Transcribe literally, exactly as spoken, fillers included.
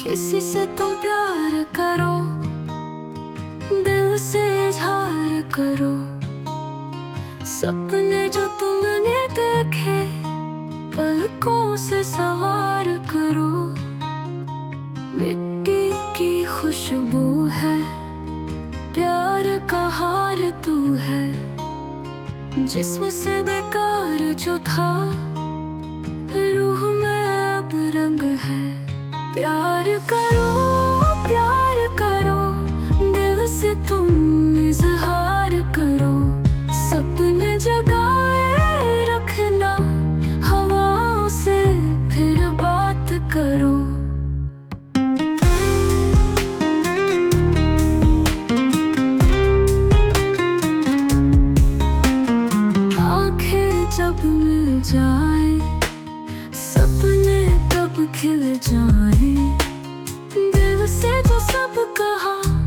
किसी से तुम प्यार करो, दिल से इजहार करो। सपने जो तुमने देखे पलकों से सवार करो। मिट्टी की खुशबू है, प्यार का हार तू है। जिस्म से बेकार जो था, रूह में अब रंग है। प्यार करो, प्यार करो, दिल से तुम इजहार करो। सपने जगाए रखना, हवाओं से फिर बात करो। आंखें जब मिल जाए, सपने तब खिल जाए। दिल से जो सब कहा